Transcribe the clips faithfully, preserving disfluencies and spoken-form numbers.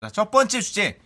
자, 첫 번째 주제.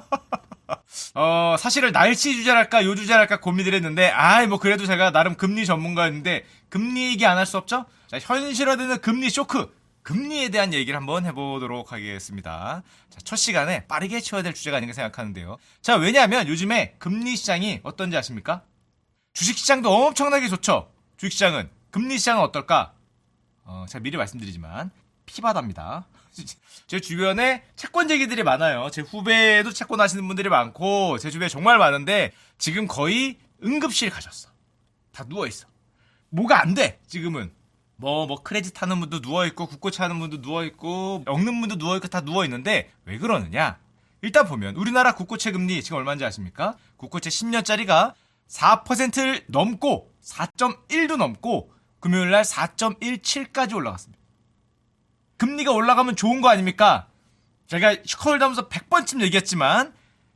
어, 사실은 날씨 주제랄까, 요 주제랄까 고민을 했는데, 아이, 뭐, 그래도 제가 나름 금리 전문가였는데, 금리 얘기 안 할 수 없죠? 자, 현실화되는 금리 쇼크. 금리에 대한 얘기를 한번 해보도록 하겠습니다. 자, 첫 시간에 빠르게 치워야 될 주제가 아닌가 생각하는데요. 자, 왜냐하면 요즘에 금리 시장이 어떤지 아십니까? 주식 시장도 엄청나게 좋죠? 주식 시장은. 금리 시장은 어떨까? 어, 제가 미리 말씀드리지만, 피바다입니다. 제 주변에 채권쟁이들이 많아요. 제 후배도 채권 하시는 분들이 많고 제 주변에 정말 많은데 지금 거의 응급실 가셨어. 다 누워있어. 뭐가 안 돼 지금은. 뭐 뭐 크레딧 하는 분도 누워있고 국고채 하는 분도 누워있고 엮는 분도 누워있고 다 누워있는데 왜 그러느냐. 일단 보면 우리나라 국고채 금리 지금 얼마인지 아십니까? 국고채 십 년짜리가 사 퍼센트를 넘고 사 점 일도 넘고 금요일날 사 점 일칠까지 올라갔습니다. 금리가 올라가면 좋은 거 아닙니까? 제가 슈커홀담에서 백 번쯤 얘기했지만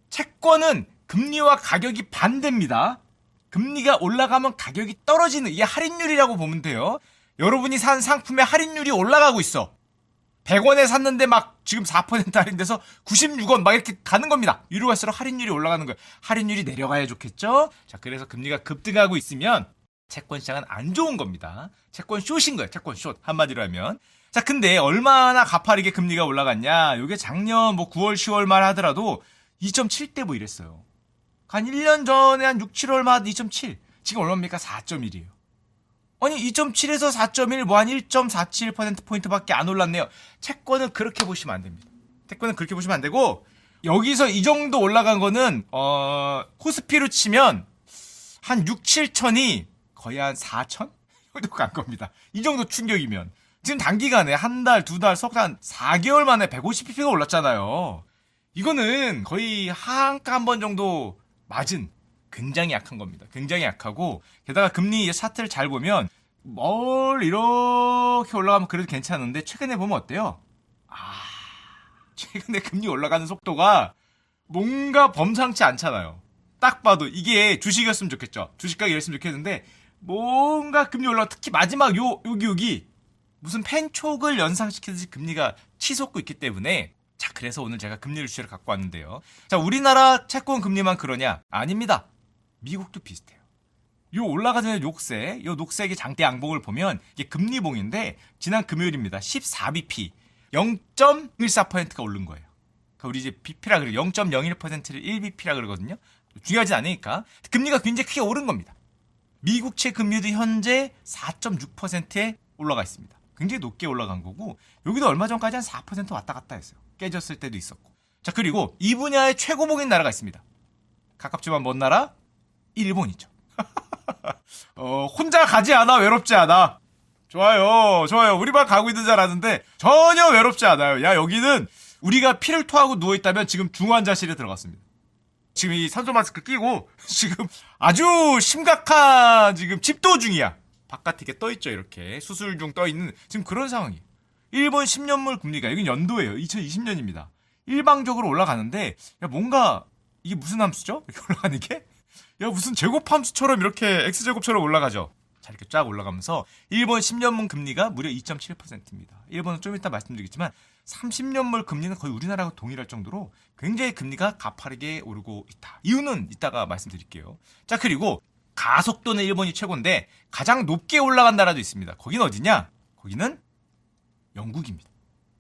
채권은 금리와 가격이 반대입니다. 금리가 올라가면 가격이 떨어지는 이게 할인율이라고 보면 돼요. 여러분이 산 상품의 할인율이 올라가고 있어. 백 원에 샀는데 막 지금 사 퍼센트 할인돼서 구십육 원 막 이렇게 가는 겁니다. 위로 갈수록 할인율이 올라가는 거예요. 할인율이 내려가야 좋겠죠? 자, 그래서 금리가 급등하고 있으면 채권 시장은 안 좋은 겁니다. 채권 숏인 거예요. 채권 숏. 한마디로 하면. 자, 근데 얼마나 가파르게 금리가 올라갔냐? 요게 작년 뭐 구월, 시월 말 하더라도 이 점 칠 대 뭐 이랬어요. 한 일 년 전에 한 육, 칠월만 이 점 칠. 지금 얼마입니까? 사 점 일이에요. 아니, 이 점 칠에서 사 점 일, 뭐 한 일 점 사칠 퍼센트포인트밖에 안 올랐네요. 채권은 그렇게 보시면 안 됩니다. 채권은 그렇게 보시면 안 되고, 여기서 이 정도 올라간 거는, 어, 코스피로 치면 한 육, 칠천이 거의 한 사천? 정도 간 겁니다. 이 정도 충격이면. 지금 단기간에 한 달, 두 달, 석 한 사 개월 만에 백오십 비피가 올랐잖아요. 이거는 거의 하한가 한 번 정도 맞은 굉장히 약한 겁니다. 굉장히 약하고 게다가 금리 차트를 잘 보면 뭘 이렇게 올라가면 그래도 괜찮은데 최근에 보면 어때요? 아, 최근에 금리 올라가는 속도가 뭔가 범상치 않잖아요. 딱 봐도 이게 주식이었으면 좋겠죠. 주식 가격 이랬으면 좋겠는데 뭔가 금리 올라가 특히 마지막 요 여기 여기 무슨 펜촉을 연상시키듯이 금리가 치솟고 있기 때문에 자 그래서 오늘 제가 금리 주제를 갖고 왔는데요. 자 우리나라 채권 금리만 그러냐? 아닙니다. 미국도 비슷해요. 요 올라가는 녹색, 요 녹색의 장대 양봉을 보면 이게 금리봉인데 지난 금요일입니다. 십사 비피 영 점 일사 퍼센트가 오른 거예요. 그러니까 우리 이제 비피라 그래요. 영 점 영일 퍼센트를 일 비피라 그러거든요. 중요하지 않으니까 금리가 굉장히 크게 오른 겁니다. 미국채 금리도 현재 사 점 육 퍼센트에 올라가 있습니다. 굉장히 높게 올라간 거고 여기도 얼마 전까지 한 사 퍼센트 왔다 갔다 했어요. 깨졌을 때도 있었고. 자 그리고 이 분야의 최고봉인 나라가 있습니다. 가깝지만 먼 나라? 일본이죠. 어, 혼자 가지 않아 외롭지 않아. 좋아요 좋아요. 우리만 가고 있는 줄 알았는데 전혀 외롭지 않아요. 야 여기는 우리가 피를 토하고 누워있다면 지금 중환자실에 들어갔습니다. 지금 이 산소 마스크 끼고 지금 아주 심각한 지금 집도 중이야. 바깥에 이렇게 떠있죠. 이렇게 수술 중 떠있는 지금 그런 상황이에요. 일본 십 년물 금리가 여긴 연도예요. 이천이십 년입니다. 일방적으로 올라가는데 야 뭔가 이게 무슨 함수죠? 이렇게 올라가는 게? 야 무슨 제곱 함수처럼 이렇게 X제곱처럼 올라가죠. 자 이렇게 쫙 올라가면서 일본 십 년물 금리가 무려 이 점 칠 퍼센트입니다. 일본은 좀 이따 말씀드리겠지만 삼십 년물 금리는 거의 우리나라하고 동일할 정도로 굉장히 금리가 가파르게 오르고 있다. 이유는 이따가 말씀드릴게요. 자 그리고 가속도는 일본이 최고인데 가장 높게 올라간 나라도 있습니다. 거기는 어디냐? 거기는 영국입니다.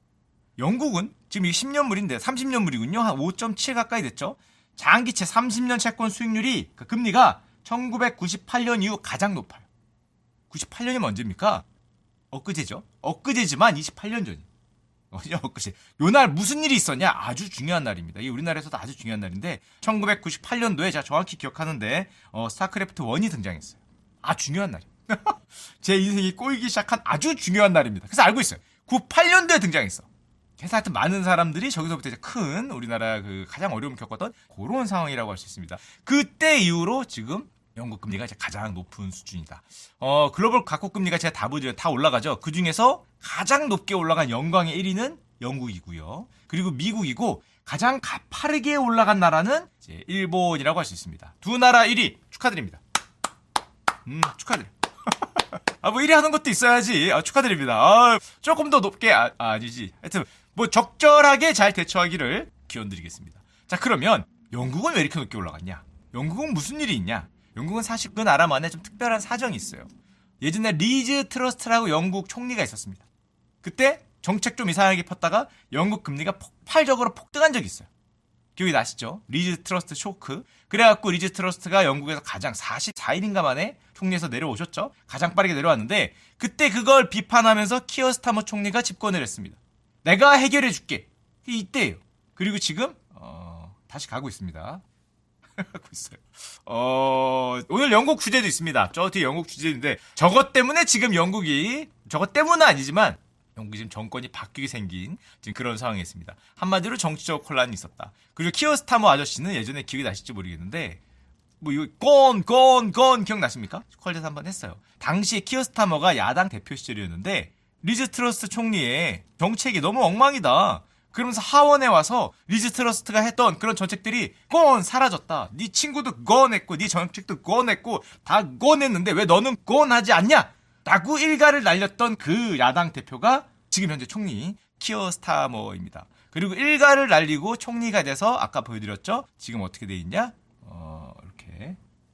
영국은 지금 이 십 년물인데 삼십 년물이군요. 한 오 점 칠 가까이 됐죠. 장기채 삼십 년 채권 수익률이 그 금리가 천구백구십팔 년 이후 가장 높아요. 구십팔 년이면 언제입니까? 엊그제죠. 엊그제지만 이십팔 년 전이에요. 엊그제. 요날 무슨 일이 있었냐? 아주 중요한 날입니다. 이 우리나라에서도 아주 중요한 날인데 천구백구십팔 년도에 제가 정확히 기억하는데 어, 스타크래프트 원이 등장했어요. 아 중요한 날이에요. 제 인생이 꼬이기 시작한 아주 중요한 날입니다. 그래서 알고 있어요. 구십팔 년도에 등장했어. 그래서 하여튼 많은 사람들이 저기서부터 이제 큰 우리나라 그 가장 어려움을 겪었던 그런 상황이라고 할 수 있습니다. 그때 이후로 지금 영국 금리가 이제 가장 높은 수준이다. 어, 글로벌 각국 금리가 제가 다 보여드려요. 다 올라가죠. 그 중에서 가장 높게 올라간 영광의 일 위는 영국이고요. 그리고 미국이고 가장 가파르게 올라간 나라는 이제 일본이라고 할 수 있습니다. 두 나라 일 위 축하드립니다. 음, 축하드려요. 아, 뭐 일 위 하는 것도 있어야지. 아, 축하드립니다. 아, 조금 더 높게, 아, 아, 아니지. 하여튼, 뭐 적절하게 잘 대처하기를 기원 드리겠습니다. 자, 그러면 영국은 왜 이렇게 높게 올라갔냐? 영국은 무슨 일이 있냐? 영국은 사실 그 나라만의 좀 특별한 사정이 있어요. 예전에 리즈 트러스트라고 영국 총리가 있었습니다. 그때 정책 좀 이상하게 폈다가 영국 금리가 폭발적으로 폭등한 적이 있어요. 기억이 나시죠? 리즈 트러스트 쇼크. 그래갖고 리즈 트러스트가 영국에서 가장 사십사 일인가 만에 총리에서 내려오셨죠? 가장 빠르게 내려왔는데 그때 그걸 비판하면서 키어 스타머 총리가 집권을 했습니다. 내가 해결해줄게. 이때예요. 그리고 지금 어, 다시 가고 있습니다. 하고 있어요. 어, 오늘 영국 주제도 있습니다. 저 뒤에 영국 주제인데 저것 때문에 지금 영국이 저것 때문은 아니지만 영국이 지금 정권이 바뀌게 생긴 지금 그런 상황이 있습니다. 한마디로 정치적 혼란이 있었다. 그리고 키어 스타머 아저씨는 예전에 기억이 나실지 모르겠는데 뭐 이거 건, 건, 건 기억나십니까? 퀄제에서 한번 했어요. 당시에 키어 스타머가 야당 대표 시절이었는데 리즈 트러스트 총리의 정책이 너무 엉망이다. 그러면서 하원에 와서 리즈 트러스트가 했던 그런 정책들이 건 사라졌다. 네 친구도 건 했고 네 정책도 건 했고 다 건 했는데 왜 너는 건 하지 않냐? 라고 일가를 날렸던 그 야당 대표가 지금 현재 총리 키어 스타머입니다. 그리고 일가를 날리고 총리가 돼서 아까 보여드렸죠? 지금 어떻게 돼 있냐? 어, 이렇게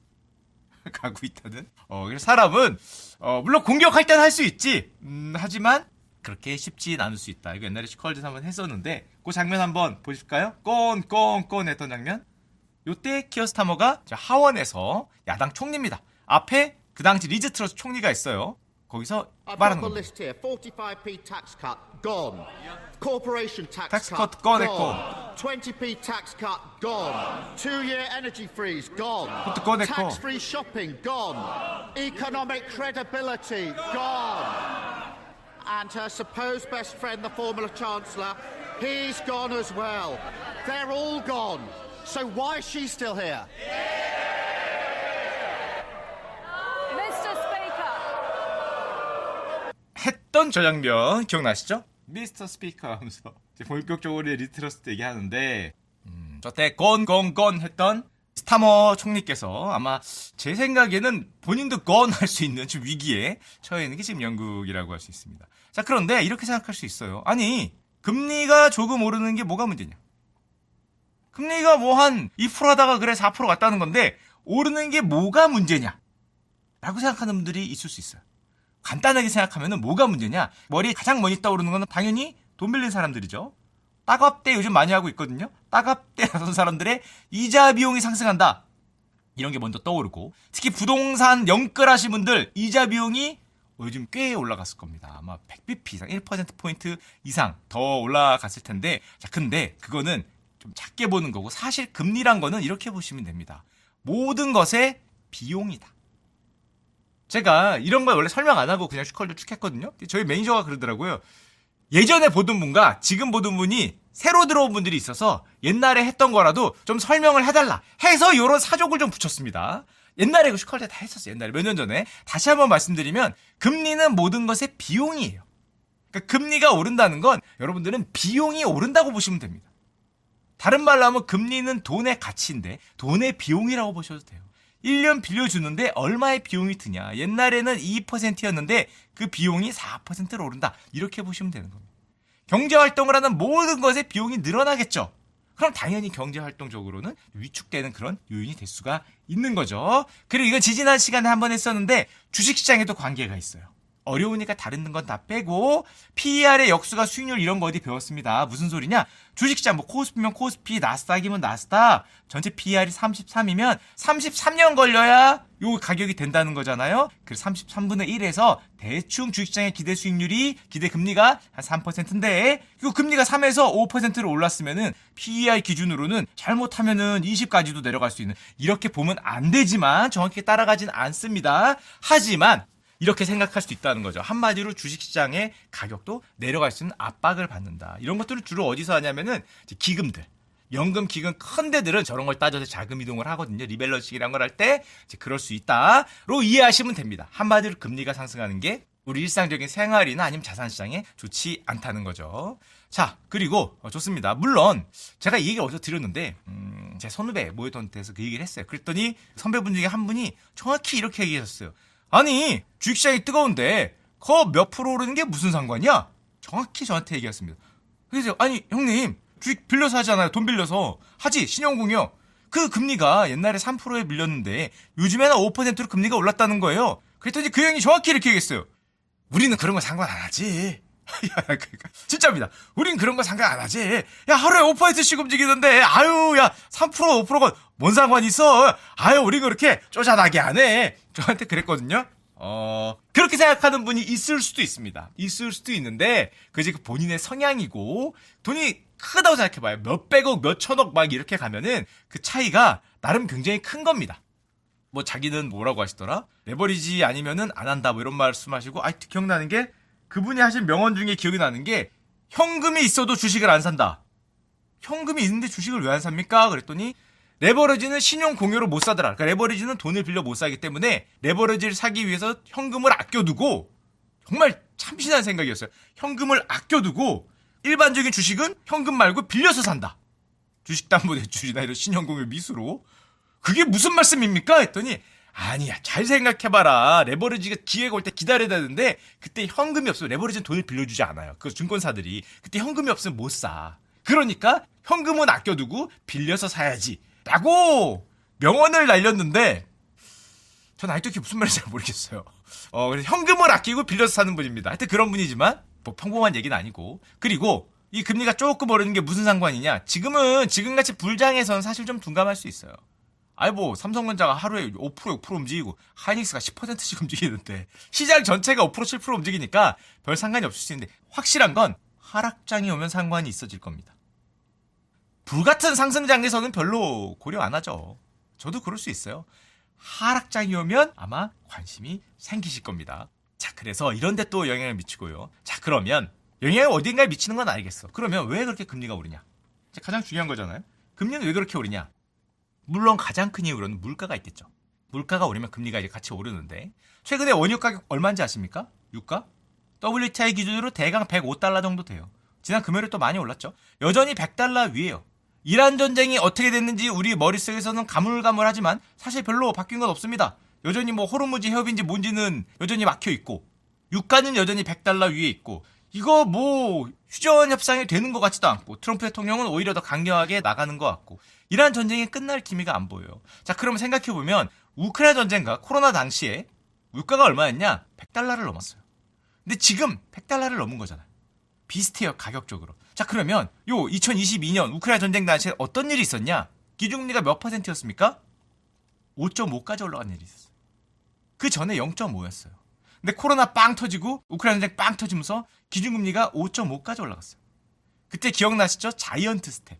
가고 있다는. 어, 그래서 사람은 어, 물론 공격할 땐 할 수 있지. 음, 하지만 그렇게 쉽진 않을 수 있다. 이거 옛날에 시컬즈에서 한번 했었는데 그 장면 한번 보실까요? 건, 건, 건 했던 장면. 요때 키어 스타머가 하원에서 야당 총리입니다. 앞에 그 당시 리즈 트러스 총리가 있어요. 거기서 말하는 겁니다. forty-five p tax cut gone. Corporation tax, tax cut cut gone 했고 twenty p tax cut gone. two-year energy freeze gone. 그것도 gone 했고 tax-free shopping gone. Economic credibility gone. And her supposed best friend, the former chancellor, he's gone as well. They're all gone. So why is she still here? 했던 저 장면 기억나시죠? 미스터 스피커 하면서 본격적으로 리트러스트 얘기하는데 음, 저때 건건건 했던 스타머 총리께서 아마 제 생각에는 본인도 건 할 수 있는 지금 위기에 처해 있는 게 지금 영국이라고 할 수 있습니다. 자, 그런데 이렇게 생각할 수 있어요. 아니 금리가 조금 오르는 게 뭐가 문제냐? 금리가 뭐 한 이 퍼센트 하다가 그래 사 퍼센트 갔다는 건데 오르는 게 뭐가 문제냐? 라고 생각하는 분들이 있을 수 있어요. 간단하게 생각하면 뭐가 문제냐? 머리에 가장 먼저 떠오르는 건 당연히 돈 빌린 사람들이죠. 따갑대 요즘 많이 하고 있거든요. 따갑대 나선 사람들의 이자 비용이 상승한다. 이런 게 먼저 떠오르고 특히 부동산 영끌하신 분들 이자 비용이 요즘 꽤 올라갔을 겁니다. 아마 백 비피 이상 일 퍼센트 포인트 이상 더 올라갔을 텐데 자 근데 그거는 좀 작게 보는 거고 사실 금리란 거는 이렇게 보시면 됩니다. 모든 것의 비용이다. 제가 이런 걸 원래 설명 안 하고 그냥 슈컬들 쭉 했거든요. 저희 매니저가 그러더라고요. 예전에 보던 분과 지금 보던 분이 새로 들어온 분들이 있어서 옛날에 했던 거라도 좀 설명을 해달라 해서 이런 사족을 좀 붙였습니다. 옛날에 그 슈컬들 다 했었어요. 옛날에 몇 년 전에. 다시 한번 말씀드리면 금리는 모든 것의 비용이에요. 그러니까 금리가 오른다는 건 여러분들은 비용이 오른다고 보시면 됩니다. 다른 말로 하면 금리는 돈의 가치인데 돈의 비용이라고 보셔도 돼요. 일 년 빌려주는데 얼마의 비용이 드냐. 옛날에는 이 퍼센트였는데 그 비용이 사 퍼센트로 오른다. 이렇게 보시면 되는 겁니다. 경제활동을 하는 모든 것의 비용이 늘어나겠죠. 그럼 당연히 경제활동적으로는 위축되는 그런 요인이 될 수가 있는 거죠. 그리고 이건 지지난 시간에 한번 했었는데 주식시장에도 관계가 있어요. 어려우니까 다른 건 다 빼고 피이알의 역수가 수익률 이런 거 어디 배웠습니다. 무슨 소리냐? 주식시장 뭐 코스피면 코스피, 나스닥이면 나스닥 전체 피이알이 삼십삼이면 삼십삼 년 걸려야 요 가격이 된다는 거잖아요. 그래서 삼십삼분의 일에서 대충 주식시장의 기대 수익률이 기대 금리가 한 삼 퍼센트인데 그 금리가 삼에서 오 퍼센트로 올랐으면은 피이알 기준으로는 잘못하면은 이십까지도 내려갈 수 있는 이렇게 보면 안 되지만 정확히 따라가진 않습니다. 하지만 이렇게 생각할 수 있다는 거죠. 한마디로 주식시장의 가격도 내려갈 수 있는 압박을 받는다. 이런 것들을 주로 어디서 하냐면은 기금들, 연금 기금 큰 데들은 저런 걸 따져서 자금 이동을 하거든요. 리밸런싱이란 걸 할 때 이제 그럴 수 있다로 이해하시면 됩니다. 한마디로 금리가 상승하는 게 우리 일상적인 생활이나 아니면 자산시장에 좋지 않다는 거죠. 자, 그리고 어, 좋습니다. 물론 제가 이 얘기 어디서 드렸는데 음, 제 선후배 모였던 데서 그 얘기를 했어요. 그랬더니 선배분 중에 한 분이 정확히 이렇게 얘기하셨어요. 아니 주식시장이 뜨거운데 그 몇 프로 오르는 게 무슨 상관이야? 정확히 저한테 얘기했습니다. 그래서 아니 형님 주식 빌려서 하잖아요. 돈 빌려서. 하지. 신용공여. 그 금리가 옛날에 삼 퍼센트에 밀렸는데 요즘에는 오 퍼센트로 금리가 올랐다는 거예요. 그랬더니 그 형이 정확히 이렇게 얘기했어요. 우리는 그런 거 상관 안 하지. 야, 그러니까 진짜입니다. 우린 그런 거 상관 안 하지. 야, 하루에 오 퍼센트씩 움직이는데 아유, 야, 삼 퍼센트 오 퍼센트가 뭔 상관이 있어. 아유, 우린 그렇게 쪼잔하게 안 해. 저한테 그랬거든요. 어, 그렇게 생각하는 분이 있을 수도 있습니다. 있을 수도 있는데 그게 그 본인의 성향이고 돈이 크다고 생각해봐요. 몇백억, 몇천억 막 이렇게 가면은 그 차이가 나름 굉장히 큰 겁니다. 뭐 자기는 뭐라고 하시더라? 레버리지 아니면은 안 한다 뭐 이런 말씀하시고, 아, 기억나는 게 그분이 하신 명언 중에 기억이 나는 게 현금이 있어도 주식을 안 산다. 현금이 있는데 주식을 왜 안 삽니까? 그랬더니 레버리지는 신용 공여로 못 사더라. 그러니까 레버리지는 돈을 빌려 못 사기 때문에 레버리지를 사기 위해서 현금을 아껴두고, 정말 참신한 생각이었어요. 현금을 아껴두고 일반적인 주식은 현금 말고 빌려서 산다. 주식담보대출이나 이런 신용공여 미수로. 그게 무슨 말씀입니까? 했더니 아니야, 잘 생각해봐라. 레버리지가 기회가 올 때 기다려야 되는데 그때 현금이 없으면 레버리지는 돈을 빌려주지 않아요. 그 증권사들이. 그때 현금이 없으면 못 사. 그러니까 현금은 아껴두고 빌려서 사야지 라고 명언을 날렸는데 전 아직도 그게 무슨 말인지 잘 모르겠어요. 어, 그래서 현금을 아끼고 빌려서 사는 분입니다. 하여튼 그런 분이지만 뭐 평범한 얘기는 아니고. 그리고 이 금리가 조금 오르는 게 무슨 상관이냐. 지금은 지금같이 불장에선 사실 좀 둔감할 수 있어요. 아이 뭐 삼성전자가 하루에 오 퍼센트 육 퍼센트 움직이고 하이닉스가 십 퍼센트씩 움직이는데 시장 전체가 오 퍼센트 칠 퍼센트 움직이니까 별 상관이 없을 수 있는데 확실한 건 하락장이 오면 상관이 있어질 겁니다. 불같은 상승장에서는 별로 고려 안 하죠. 저도 그럴 수 있어요. 하락장이 오면 아마 관심이 생기실 겁니다. 자, 그래서 이런 데 또 영향을 미치고요. 자, 그러면 영향이 어딘가에 미치는 건 알겠어. 그러면 왜 그렇게 금리가 오르냐? 가장 중요한 거잖아요. 금리는 왜 그렇게 오르냐? 물론 가장 큰 이유로는 물가가 있겠죠. 물가가 오르면 금리가 이제 같이 오르는데 최근에 원유 가격 얼마인지 아십니까? 유가? 더블유티아이 기준으로 대강 백오 달러 정도 돼요. 지난 금요일에 또 많이 올랐죠. 여전히 백 달러 위에요. 이란 전쟁이 어떻게 됐는지 우리 머릿속에서는 가물가물하지만 사실 별로 바뀐 건 없습니다. 여전히 뭐 호르무즈 해협인지 뭔지는 여전히 막혀 있고 유가는 여전히 백 달러 위에 있고 이거 뭐 휴전 협상이 되는 것 같지도 않고 트럼프 대통령은 오히려 더 강경하게 나가는 것 같고 이란 전쟁이 끝날 기미가 안 보여요. 자, 그러면 생각해보면 우크라이나 전쟁과 코로나 당시에 물가가 얼마였냐? 백 달러를 넘었어요. 근데 지금 백 달러를 넘은 거잖아요. 비슷해요, 가격적으로. 자, 그러면 요 이천이십이 년 우크라이나 전쟁 당시에 어떤 일이 있었냐? 기준금리가 몇 퍼센트였습니까? 오 점 오까지 올라간 일이 있었어요. 그 전에 영 점 오였어요. 근데 코로나 빵 터지고 우크라이나 전쟁 빵 터지면서 기준금리가 오 점 오까지 올라갔어요. 그때 기억나시죠? 자이언트 스텝.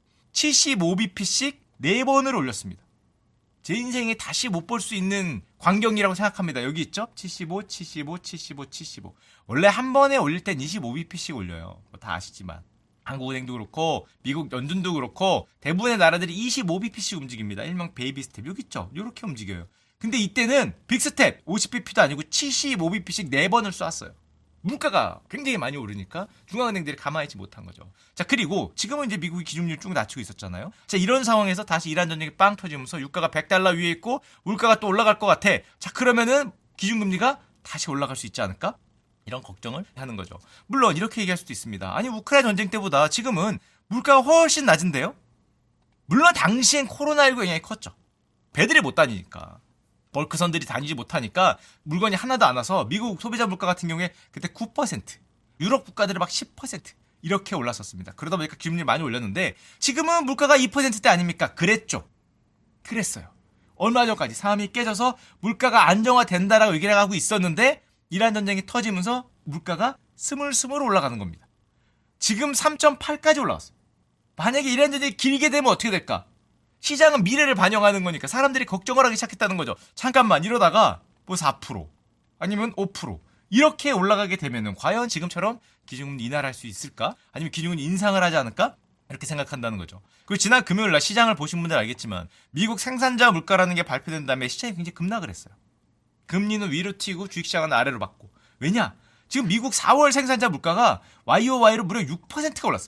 칠십오 비피씩 네 번을 올렸습니다. 제 인생에 다시 못 볼 수 있는 광경이라고 생각합니다. 여기 있죠? 칠십오, 칠십오, 칠십오, 칠십오. 원래 한 번에 올릴 땐 이십오 비피씩 올려요. 뭐 다 아시지만. 한국은행도 그렇고 미국 연준도 그렇고 대부분의 나라들이 이십오 비피씩 움직입니다. 일명 베이비 스텝. 여기 있죠? 이렇게 움직여요. 근데 이때는 빅스텝 오십 비피도 아니고 칠십오 비피씩 네 번을 쐈어요. 물가가 굉장히 많이 오르니까 중앙은행들이 가만히 있지 못한 거죠. 자, 그리고 지금은 이제 미국이 기준율 쭉 낮추고 있었잖아요. 자, 이런 상황에서 다시 이란 전쟁이 빵 터지면서 유가가 백 달러 위에 있고 물가가 또 올라갈 것 같아. 자, 그러면은 기준금리가 다시 올라갈 수 있지 않을까? 이런 걱정을 하는 거죠. 물론 이렇게 얘기할 수도 있습니다. 아니, 우크라이나 전쟁 때보다 지금은 물가가 훨씬 낮은데요? 물론 당시엔 코로나십구 영향이 컸죠. 배들이 못 다니니까. 벌크선들이 다니지 못하니까 물건이 하나도 안 와서 미국 소비자 물가 같은 경우에 그때 구 퍼센트, 유럽 국가들은 막 십 퍼센트 이렇게 올랐었습니다. 그러다 보니까 기준율이 많이 올렸는데 지금은 물가가 이 퍼센트대 아닙니까? 그랬죠. 그랬어요. 얼마 전까지 상황이 깨져서 물가가 안정화된다라고 얘기를 하고 있었는데 이란 전쟁이 터지면서 물가가 스물스물 올라가는 겁니다. 지금 삼 점 팔까지 올라왔어요. 만약에 이란 전쟁이 길게 되면 어떻게 될까? 시장은 미래를 반영하는 거니까 사람들이 걱정을 하기 시작했다는 거죠. 잠깐만, 이러다가 뭐 사 퍼센트 아니면 오 퍼센트 이렇게 올라가게 되면은 과연 지금처럼 기준금리 인하를 할 수 있을까? 아니면 기준금리 인상을 하지 않을까? 이렇게 생각한다는 거죠. 그리고 지난 금요일날 시장을 보신 분들 알겠지만 미국 생산자 물가라는 게 발표된 다음에 시장이 굉장히 급락을 했어요. 금리는 위로 튀고 주식시장은 아래로 받고. 왜냐? 지금 미국 사월 생산자 물가가 와이오와이로 무려 육 퍼센트가 올랐어요.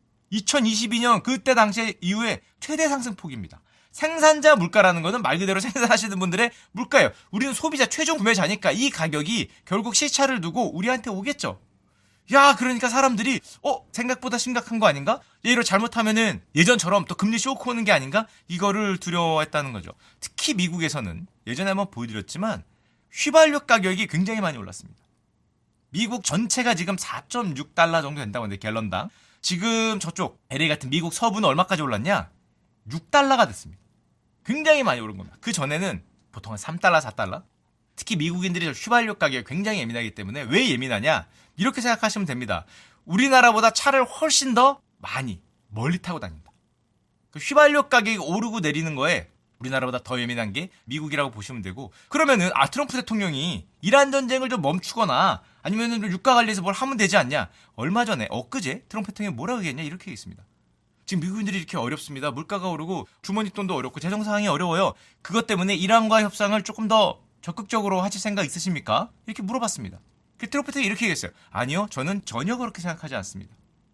이천이십이 년 그때 당시 이후에 최대 상승폭입니다. 생산자 물가라는 거는 말 그대로 생산하시는 분들의 물가예요. 우리는 소비자 최종 구매자니까 이 가격이 결국 시차를 두고 우리한테 오겠죠. 야, 그러니까 사람들이 어 생각보다 심각한 거 아닌가? 예로 잘못하면은 예전처럼 또 금리 쇼크 오는 게 아닌가? 이거를 두려워했다는 거죠. 특히 미국에서는 예전에 한번 보여드렸지만 휘발유 가격이 굉장히 많이 올랐습니다. 미국 전체가 지금 사 점 육 달러 정도 된다고 하는데 갤런당. 지금 저쪽 엘에이 같은 미국 서부는 얼마까지 올랐냐? 육 달러가 됐습니다. 굉장히 많이 오른 겁니다. 그 전에는 보통 한 삼 달러, 사 달러? 특히 미국인들이 휘발유 가격에 굉장히 예민하기 때문에 왜 예민하냐? 이렇게 생각하시면 됩니다. 우리나라보다 차를 훨씬 더 많이 멀리 타고 다닌다. 그 휘발유 가격이 오르고 내리는 거에 우리나라보다 더 예민한 게 미국이라고 보시면 되고, 그러면은 아 트럼프 대통령이 이란 전쟁을 좀 멈추거나 아니면은 좀 유가 관리해서 뭘 하면 되지 않냐? 얼마 전에 엊그제 트럼프 대통령이 뭐라고 얘기했냐? 이렇게 얘기했습니다. 지금 미국인들이 이렇게 어렵습니다. 물가가 오르고 주머니 돈도 어렵고 재정 상황이 어려워요. 그것 때문에 이란과 협상을 조금 더 적극적으로 하실 생각 있으십니까? 이렇게 물어봤습니다. 그 트럼프 대통령이 이렇게 얘기했어요. 아니요, 저는 전혀 그렇게 생각하지 않습니다.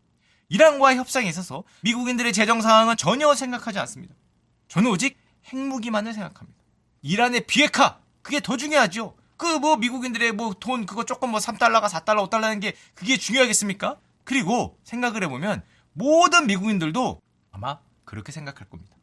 이란과의 협상에 있어서 미국인들의 재정 상황은 전혀 생각하지 않습니다. 저는 오직 핵무기만을 생각합니다. 이란의 비핵화, 그게 더 중요하죠. 그 뭐 미국인들의 뭐 돈 그거 조금 뭐 삼 달러가 사 달러, 오 달러라는 게 그게 중요하겠습니까? 그리고 생각을 해보면 모든 미국인들도 아마 그렇게 생각할 겁니다.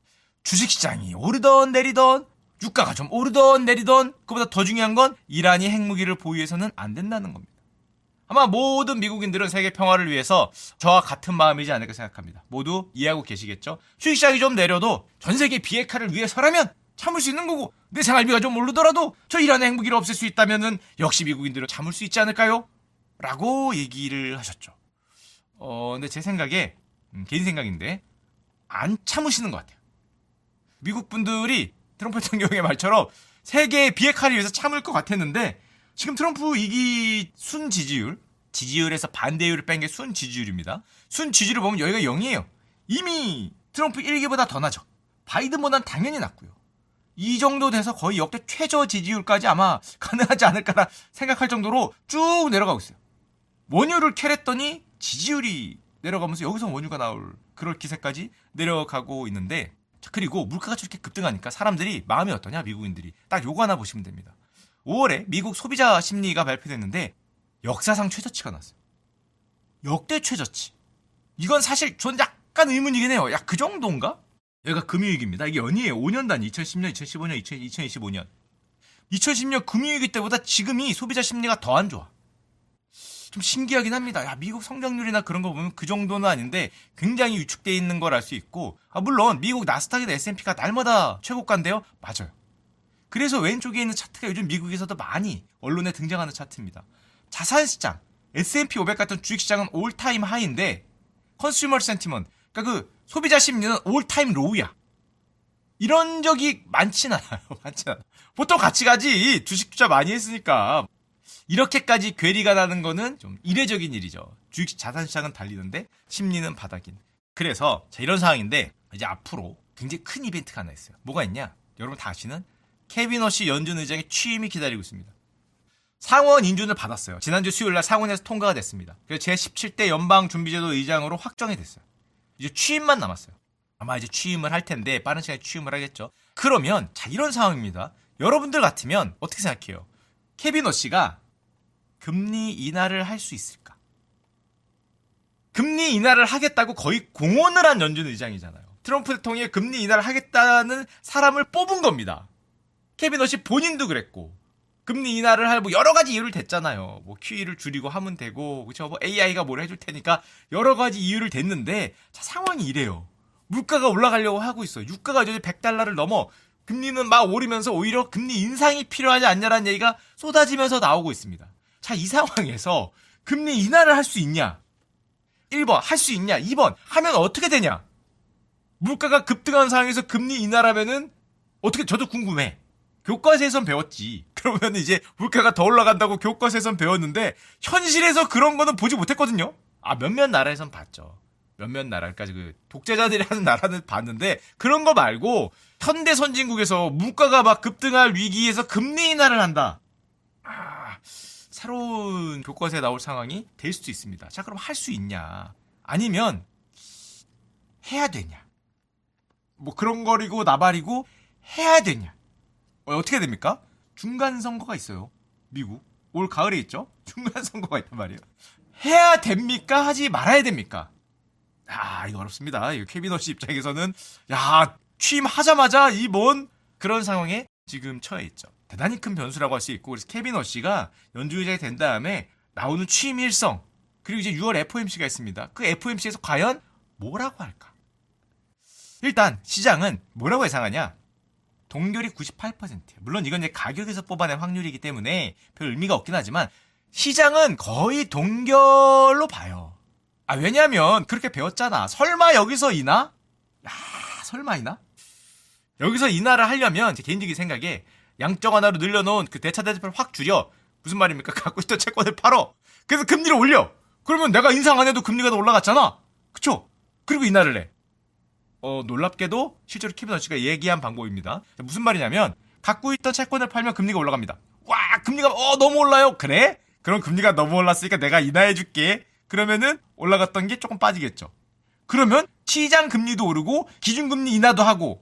주식시장이 오르던 내리던 유가가 좀 오르던 내리던 그보다 더 중요한 건 이란이 핵무기를 보유해서는 안 된다는 겁니다. 아마 모든 미국인들은 세계 평화를 위해서 저와 같은 마음이지 않을까 생각합니다. 모두 이해하고 계시겠죠? 주식시장이 좀 내려도 전 세계 비핵화를 위해서라면 참을 수 있는 거고, 내 생활비가 좀 오르더라도 저 이란의 핵무기를 없앨 수 있다면은 역시 미국인들은 참을 수 있지 않을까요? 라고 얘기를 하셨죠. 어, 근데 제 생각에, 음, 개인 생각인데, 안 참으시는 것 같아요. 미국 분들이 트럼프 대통령의 말처럼 세계의 비핵화를 위해서 참을 것 같았는데, 지금 트럼프 이기 순 지지율, 지지율에서 반대율을 뺀 게 순 지지율입니다. 순 지지율을 보면 여기가 영이에요. 이미 트럼프 일 기보다 더 나죠. 바이든보다는 당연히 낮고요. 이 정도 돼서 거의 역대 최저 지지율까지 아마 가능하지 않을까라 생각할 정도로 쭉 내려가고 있어요. 원유를 캐랬더니 지지율이 내려가면서 여기서 원유가 나올 그럴 기세까지 내려가고 있는데, 그리고 물가가 저렇게 급등하니까 사람들이 마음이 어떠냐, 미국인들이. 딱 요거 하나 보시면 됩니다. 오월에 미국 소비자 심리가 발표됐는데 역사상 최저치가 났어요. 역대 최저치. 이건 사실 전 약간 의문이긴 해요. 야, 그 정도인가? 여기가 금융위기입니다. 이게 연이에요. 오 년 단위. 이천십 년, 이천십오 년, 이천이십오 년. 이천십 년 금융위기 때보다 지금이 소비자 심리가 더 안 좋아. 좀 신기하긴 합니다. 야, 미국 성장률이나 그런 거 보면 그 정도는 아닌데 굉장히 위축되어 있는 걸 알 수 있고, 아, 물론 미국 나스닥이나 에스 앤 피가 날마다 최고가인데요. 맞아요. 그래서 왼쪽에 있는 차트가 요즘 미국에서도 많이 언론에 등장하는 차트입니다. 자산시장, 에스 앤 피 오백 같은 주식시장은 올타임 하이인데 컨슈머 센티먼트, 그러니까 그 소비자 심리는 올타임 로우야. 이런 적이 많진 않아요. 많진 않아요. 보통 같이 가지. 주식 투자 많이 했으니까. 이렇게까지 괴리가 나는 거는 좀 이례적인 일이죠. 주식 자산시장은 달리는데 심리는 바닥인. 그래서 자, 이런 상황인데 이제 앞으로 굉장히 큰 이벤트가 하나 있어요. 뭐가 있냐? 여러분 다 아시는 케빈 허시 연준 의장의 취임이 기다리고 있습니다. 상원 인준을 받았어요. 지난주 수요일날 상원에서 통과가 됐습니다. 그래서 제십칠 대 연방준비제도 의장으로 확정이 됐어요. 이제 취임만 남았어요. 아마 이제 취임을 할 텐데 빠른 시간에 취임을 하겠죠. 그러면 자, 이런 상황입니다. 여러분들 같으면 어떻게 생각해요? 케빈 허시가 금리 인하를 할 수 있을까? 금리 인하를 하겠다고 거의 공언을 한 연준 의장이잖아요. 트럼프 대통령이 금리 인하를 하겠다는 사람을 뽑은 겁니다. 케빈 허시 본인도 그랬고, 금리 인하를 할 뭐 여러 가지 이유를 댔잖아요. 뭐 큐이를 줄이고 하면 되고, 그렇죠? 뭐 에이아이가 뭘 해줄 테니까 여러 가지 이유를 댔는데, 자, 상황이 이래요. 물가가 올라가려고 하고 있어. 유가가 이제 백 달러를 넘어. 금리는 막 오르면서 오히려 금리 인상이 필요하지 않냐라는 얘기가 쏟아지면서 나오고 있습니다. 자, 이 상황에서 금리 인하를 할 수 있냐? 일 번, 할 수 있냐? 이 번, 하면 어떻게 되냐? 물가가 급등한 상황에서 금리 인하라면은 어떻게, 저도 궁금해. 교과서에선 배웠지. 그러면 이제 물가가 더 올라간다고 교과서에선 배웠는데 현실에서 그런 거는 보지 못했거든요. 아, 몇몇 나라에선 봤죠. 몇몇 나라까지 그 독재자들이 하는 나라는 봤는데 그런 거 말고 현대 선진국에서 물가가 막 급등할 위기에서 금리 인하를 한다. 아, 새로운 교과서에 나올 상황이 될 수도 있습니다. 자, 그럼 할 수 있냐? 아니면 해야 되냐? 뭐 그런 거리고 나발이고 해야 되냐? 어, 어떻게 됩니까? 중간 선거가 있어요. 미국. 올 가을에 있죠? 중간 선거가 있단 말이에요. 해야 됩니까? 하지 말아야 됩니까? 아, 이거 어렵습니다. 이거 케빈 허시 입장에서는 야, 취임하자마자 이 뭔 그런 상황에 지금 처해 있죠. 대단히 큰 변수라고 할 수 있고, 그래서 케빈 허시가 연주의장이 된 다음에 나오는 취임 일성, 그리고 이제 유월 에프오엠씨가 있습니다. 그 에프오엠씨에서 과연 뭐라고 할까? 일단 시장은 뭐라고 예상하냐? 동결이 구십팔 퍼센트예요. 물론 이건 이제 가격에서 뽑아낸 확률이기 때문에 별 의미가 없긴 하지만 시장은 거의 동결로 봐요. 아, 왜냐면 그렇게 배웠잖아. 설마 여기서 이나? 야, 설마 이나? 여기서 인하를 하려면 제 개인적인 생각에 양적 완화로 늘려놓은 그 대차 대조표를 확 줄여. 무슨 말입니까? 갖고 있던 채권을 팔어. 그래서 금리를 올려. 그러면 내가 인상 안 해도 금리가 더 올라갔잖아. 그쵸? 그리고 인하를 해. 어, 놀랍게도 실제로 케빈 허시가 얘기한 방법입니다. 무슨 말이냐면 갖고 있던 채권을 팔면 금리가 올라갑니다. 와, 금리가 어 너무 올라요. 그래? 그럼 금리가 너무 올랐으니까 내가 인하해줄게. 그러면은 올라갔던 게 조금 빠지겠죠. 그러면 시장 금리도 오르고 기준금리 인하도 하고.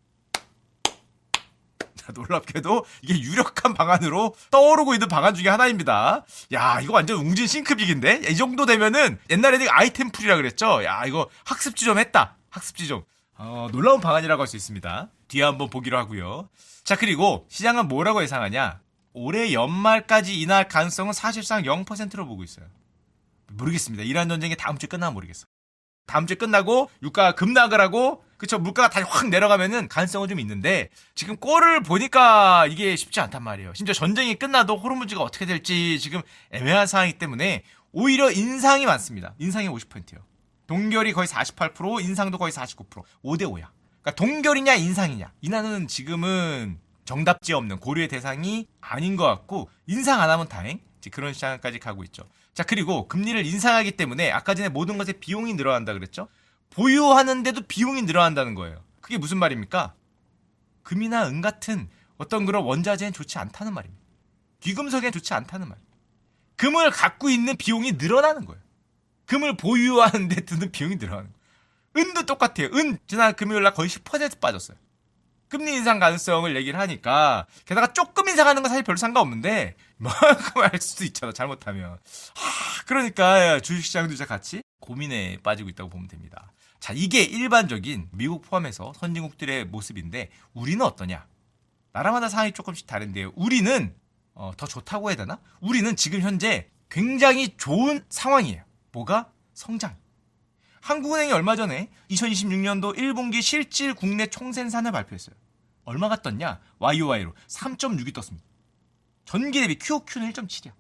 자, 놀랍게도 이게 유력한 방안으로 떠오르고 있는 방안 중에 하나입니다. 야, 이거 완전 웅진 싱크빅인데? 이 정도 되면은 옛날에는 아이템풀이라 그랬죠? 야, 이거 학습지 좀 했다. 학습지 좀. 어, 놀라운 방안이라고 할 수 있습니다. 뒤에 한번 보기로 하고요. 자, 그리고 시장은 뭐라고 예상하냐? 올해 연말까지 인하할 가능성은 사실상 영 퍼센트로 보고 있어요. 모르겠습니다. 이란 전쟁이 다음 주에 끝나면 모르겠어. 다음 주에 끝나고 유가가 급락을 하고 그쵸, 물가가 다시 확 내려가면은 가능성은 좀 있는데 지금 꼴을 보니까 이게 쉽지 않단 말이에요. 심지어 전쟁이 끝나도 호르무즈가 어떻게 될지 지금 애매한 상황이기 때문에 오히려 인상이 많습니다. 인상이 오십 퍼센트예요. 동결이 거의 사십팔 퍼센트, 인상도 거의 사십구 퍼센트. 오 대 오야. 그러니까 동결이냐 인상이냐. 인하는 지금은 정답지 없는 고려의 대상이 아닌 것 같고 인상 안 하면 다행. 그런 시장까지 가고 있죠. 자, 그리고 금리를 인상하기 때문에 아까 전에 모든 것에 비용이 늘어난다 그랬죠? 보유하는데도 비용이 늘어난다는 거예요. 그게 무슨 말입니까? 금이나 은 같은 어떤 그런 원자재는 좋지 않다는 말입니다. 귀금속엔 좋지 않다는 말. 금을 갖고 있는 비용이 늘어나는 거예요. 금을 보유하는데 드는 비용이 늘어나는 거예요. 은도 똑같아요. 은 지난 금요일 날 거의 십 퍼센트 빠졌어요. 금리 인상 가능성을 얘기를 하니까 게다가 조금 인상하는 건 사실 별로 상관없는데 이만큼 할 수도 있잖아, 잘못하면. 하, 그러니까 주식시장도 이제 같이 고민에 빠지고 있다고 보면 됩니다. 자, 이게 일반적인 미국 포함해서 선진국들의 모습인데 우리는 어떠냐? 나라마다 상황이 조금씩 다른데요. 우리는 어, 더 좋다고 해야 되나? 우리는 지금 현재 굉장히 좋은 상황이에요. 뭐가? 성장. 한국은행이 얼마 전에 이천이십육 년도 일 분기 실질 국내 총생산을 발표했어요. 얼마가 떴냐? 와이오와이로 삼 점 육이 떴습니다. 전기 대비 큐오큐는 일 점 칠이야.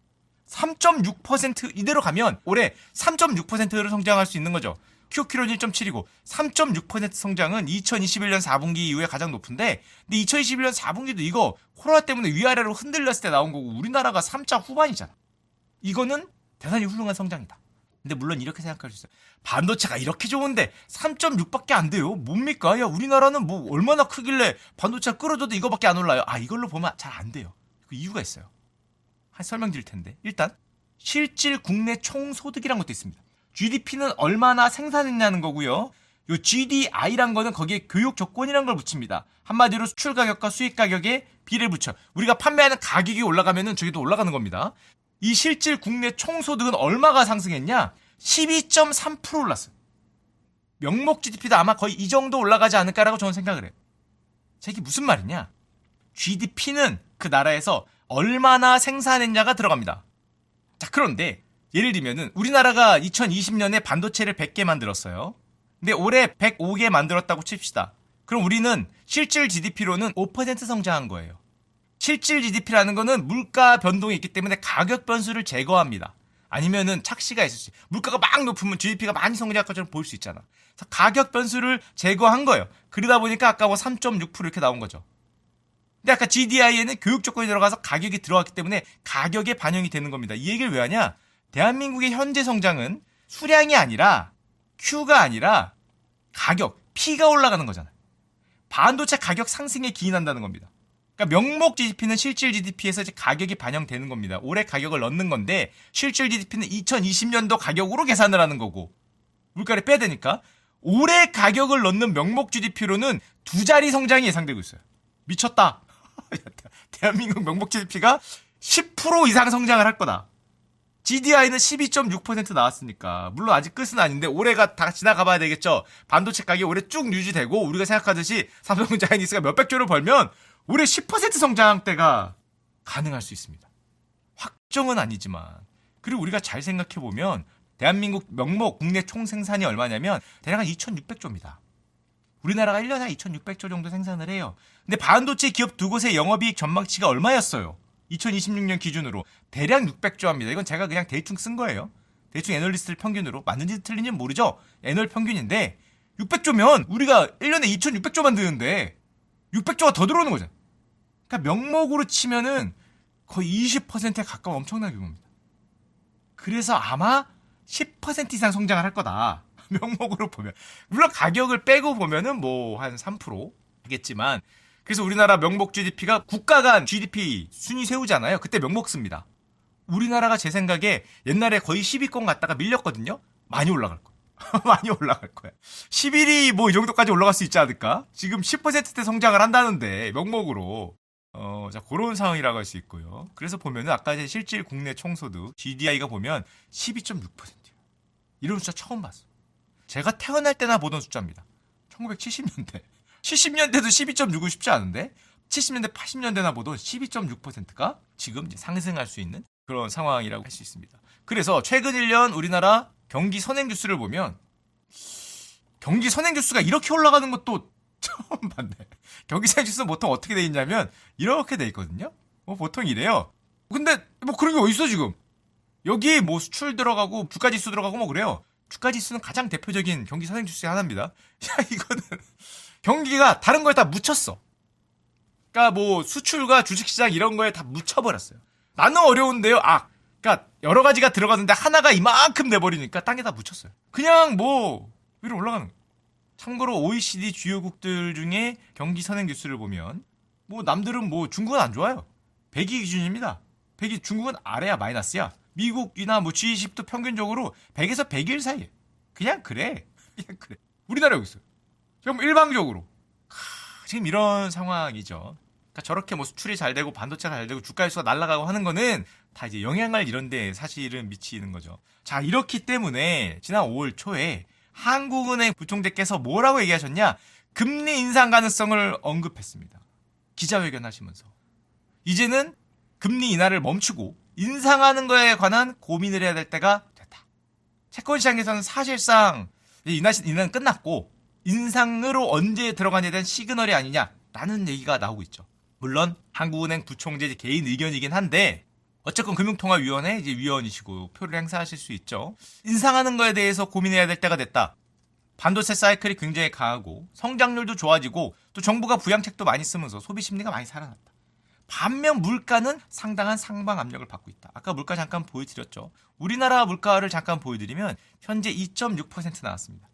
삼 점 육 퍼센트 이대로 가면 올해 삼 점 육 퍼센트를 성장할 수 있는 거죠. 큐오큐는 일 점 칠이고 삼 점 육 퍼센트 성장은 이천이십일 년 사 분기 이후에 가장 높은데 근데 이천이십일 년 사 분기도 이거 코로나 때문에 위아래로 흔들렸을 때 나온 거고 우리나라가 삼 자 후반이잖아. 이거는 대단히 훌륭한 성장이다. 근데 물론 이렇게 생각할 수 있어요. 반도체가 이렇게 좋은데 삼 점 육밖에 안 돼요. 뭡니까? 야, 우리나라는 뭐 얼마나 크길래 반도체가 끌어줘도 이거밖에 안 올라요. 아, 이걸로 보면 잘 안 돼요. 그 이유가 있어요. 한 설명드릴 텐데. 일단 실질 국내 총소득이란 것도 있습니다. 지디피는 얼마나 생산했냐는 거고요. 요 지디아이란 거는 거기에 교육 조건이란 걸 붙입니다. 한마디로 수출 가격과 수입 가격에 비례를 붙여. 우리가 판매하는 가격이 올라가면은 저기도 올라가는 겁니다. 이 실질 국내 총소득은 얼마가 상승했냐? 십이 점 삼 퍼센트 올랐어요. 명목 지디피도 아마 거의 이 정도 올라가지 않을까라고 저는 생각을 해요. 자, 이게 무슨 말이냐? 지디피는 그 나라에서 얼마나 생산했냐가 들어갑니다. 자, 그런데 예를 들면은 우리나라가 이천이십 년에 반도체를 백 개 만들었어요. 근데 올해 백오 개 만들었다고 칩시다. 그럼 우리는 실질 지디피로는 오 퍼센트 성장한 거예요. 실질 지디피라는 거는 물가 변동이 있기 때문에 가격 변수를 제거합니다. 아니면은 착시가 있을 수 있어요. 물가가 막 높으면 지디피가 많이 성장할 것처럼 보일 수 있잖아. 그래서 가격 변수를 제거한 거예요. 그러다 보니까 아까 뭐 삼 점 육 퍼센트 이렇게 나온 거죠. 근데 아까 지디아이에는 교육 조건이 들어가서 가격이 들어갔기 때문에 가격에 반영이 되는 겁니다. 이 얘기를 왜 하냐? 대한민국의 현재 성장은 수량이 아니라 Q가 아니라 가격, P가 올라가는 거잖아요. 반도체 가격 상승에 기인한다는 겁니다. 그러니까 명목 지디피는 실질 지디피에서 이제 가격이 반영되는 겁니다. 올해 가격을 넣는 건데 실질 지디피는 이천이십 년도 가격으로 계산을 하는 거고 물가를 빼야 되니까 올해 가격을 넣는 명목 지디피로는 두 자리 성장이 예상되고 있어요. 미쳤다. 대한민국 명목 지디피가 십 퍼센트 이상 성장을 할 거다. 지디아이는 십이 점 육 퍼센트 나왔으니까 물론 아직 끝은 아닌데 올해가 다 지나가 봐야 되겠죠. 반도체 가격이 올해 쭉 유지되고 우리가 생각하듯이 삼성전자 하이닉스가 몇백 조를 벌면 올해 십 퍼센트 성장대가 가능할 수 있습니다. 확정은 아니지만. 그리고 우리가 잘 생각해보면 대한민국 명목 국내 총생산이 얼마냐면 대략 한 이천육백 조입니다. 우리나라가 일 년에 이천육백 조 정도 생산을 해요. 근데 반도체 기업 두 곳의 영업이익 전망치가 얼마였어요? 이천이십육 년 기준으로 대략 육백 조 합니다. 이건 제가 그냥 대충 쓴 거예요. 대충 애널리스트들 평균으로. 맞는지 틀린지는 모르죠. 애널 평균인데 육백 조면 우리가 일 년에 이천육백 조 만드는데 육백 조가 더 들어오는 거잖아요. 그러니까 명목으로 치면은 거의 이십 퍼센트에 가까운 엄청난 규모입니다. 그래서 아마 십 퍼센트 이상 성장을 할 거다. 명목으로 보면. 물론 가격을 빼고 보면은 뭐 한 삼 퍼센트겠지만 그래서 우리나라 명목 지디피가 국가 간 지디피 순위 세우잖아요. 그때 명목 씁니다. 우리나라가 제 생각에 옛날에 거의 십 위권 갔다가 밀렸거든요. 많이 올라갈 거야. 많이 올라갈 거야. 십일 위 뭐 이 정도까지 올라갈 수 있지 않을까? 지금 십 퍼센트대 성장을 한다는데 명목으로. 어, 자, 그런 상황이라고 할 수 있고요. 그래서 보면은 아까 제 실질 국내 총소득 지디아이가 보면 십이 점 육 퍼센트예요. 이런 숫자 처음 봤어. 제가 태어날 때나 보던 숫자입니다. 천구백칠십 년대. 칠십 년대도 십이 점 육은 쉽지 않은데 칠십 년대, 팔십 년대나 보던 십이 점 육 퍼센트가 지금 이제 상승할 수 있는 그런 상황이라고 할 수 있습니다. 그래서 최근 일 년 우리나라 경기 선행 주수를 보면 경기 선행 주수가 이렇게 올라가는 것도 처음 봤네. 경기 선행 주수는 보통 어떻게 돼 있냐면 이렇게 돼 있거든요. 뭐 보통 이래요. 근데 뭐 그런 게 어딨어 지금. 여기 뭐 수출 들어가고 주가 지수 들어가고 뭐 그래요. 주가 지수는 가장 대표적인 경기 선행 주수의 하나입니다. 야 이거는 경기가 다른 거에 다 묻혔어. 그러니까 뭐 수출과 주식시장 이런 거에 다 묻혀버렸어요. 나는 어려운데요. 아, 그러니까 여러 가지가 들어가는데 하나가 이만큼 내버리니까 땅에 다 묻혔어요. 그냥 뭐 위로 올라가는 거예요. 참고로 오이시디 주요국들 중에 경기 선행 지수를 보면 뭐 남들은 뭐 중국은 안 좋아요. 백 위 기준입니다. 백 위 중국은 아래야 마이너스야. 미국이나 뭐 지 이십도 평균적으로 백에서 백일 사이에. 그냥 그래. 그냥 그래. 우리나라 여기 있어요. 지금 일방적으로. 하, 지금 이런 상황이죠. 그러니까 저렇게 뭐 수출이 잘 되고 반도체가 잘 되고 주가 지수가 날아가고 하는 거는 다 이제 영향을 이런 데 사실은 미치는 거죠. 자, 이렇기 때문에 지난 오월 초에 한국은행 부총재께서 뭐라고 얘기하셨냐? 금리 인상 가능성을 언급했습니다. 기자회견 하시면서. 이제는 금리 인하를 멈추고 인상하는 거에 관한 고민을 해야 될 때가 됐다. 채권 시장에서는 사실상 인하, 인하는 끝났고 인상으로 언제 들어가냐에 대한 시그널이 아니냐라는 얘기가 나오고 있죠. 물론 한국은행 부총재 개인 의견이긴 한데 어쨌건 금융통화위원회 이제 위원이시고 표를 행사하실 수 있죠. 인상하는 거에 대해서 고민해야 될 때가 됐다. 반도체 사이클이 굉장히 강하고 성장률도 좋아지고 또 정부가 부양책도 많이 쓰면서 소비 심리가 많이 살아났다. 반면 물가는 상당한 상방 압력을 받고 있다. 아까 물가 잠깐 보여드렸죠. 우리나라 물가를 잠깐 보여드리면 현재 이 점 육 퍼센트 나왔습니다.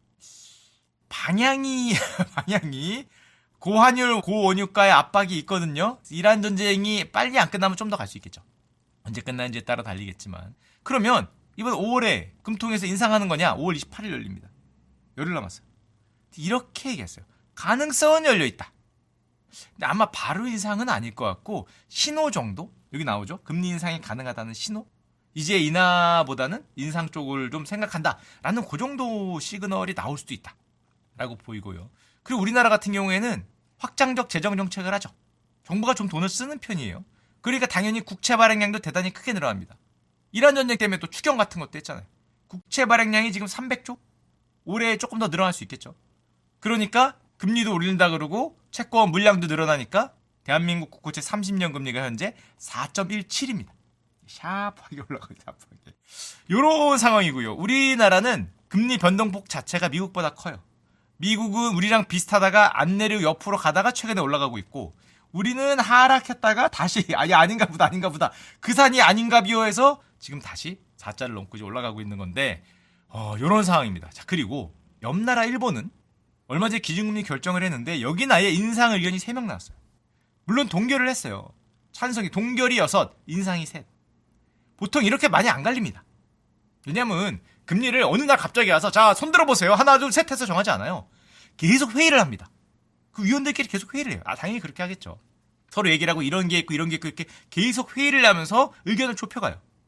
방향이 방향이 고환율, 고원유가의 압박이 있거든요. 이란 전쟁이 빨리 안 끝나면 좀 더 갈 수 있겠죠. 언제 끝나는지에 따라 달리겠지만. 그러면 이번 오월에 금통에서 인상하는 거냐? 오월 이십팔일 열립니다. 열흘 남았어요. 이렇게 얘기했어요. 가능성은 열려있다. 근데 아마 바로 인상은 아닐 것 같고 신호 정도? 여기 나오죠. 금리 인상이 가능하다는 신호? 이제 인하보다는 인상 쪽을 좀 생각한다라는 그 정도 시그널이 나올 수도 있다 라고 보이고요. 그리고 우리나라 같은 경우에는 확장적 재정 정책을 하죠. 정부가 좀 돈을 쓰는 편이에요. 그러니까 당연히 국채 발행량도 대단히 크게 늘어납니다. 이란 전쟁 때문에 또 추경 같은 것도 했잖아요. 국채 발행량이 지금 삼백 조? 올해 조금 더 늘어날 수 있겠죠. 그러니까 금리도 올린다 그러고 채권 물량도 늘어나니까 대한민국 국고채 삼십 년 금리가 현재 사 점 일칠입니다. 샤프하게 올라가요. 샤프하게. 이런 상황이고요. 우리나라는 금리 변동폭 자체가 미국보다 커요. 미국은 우리랑 비슷하다가 안 내리고 옆으로 가다가 최근에 올라가고 있고 우리는 하락했다가 다시 아니 아닌가 보다 아닌가 보다 그 산이 아닌가 비어해서 지금 다시 사자를 넘고 이제 올라가고 있는 건데 어, 이런 상황입니다. 자, 그리고 옆나라 일본은 얼마 전에 기준금리 결정을 했는데 여긴 아예 인상 의견이 세 명 나왔어요. 물론 동결을 했어요. 찬성이 동결이 여섯, 인상이 셋. 보통 이렇게 많이 안 갈립니다. 왜냐면 금리를 어느 날 갑자기 와서 자 손 들어보세요. 하나 둘 셋 해서 정하지 않아요. 계속 회의를 합니다. 그 위원들끼리 계속 회의를 해요. 아 당연히 그렇게 하겠죠. 서로 얘기를 하고 이런 게 있고 이런 게 있고 이렇게 계속 회의를 하면서 의견을 좁혀가요.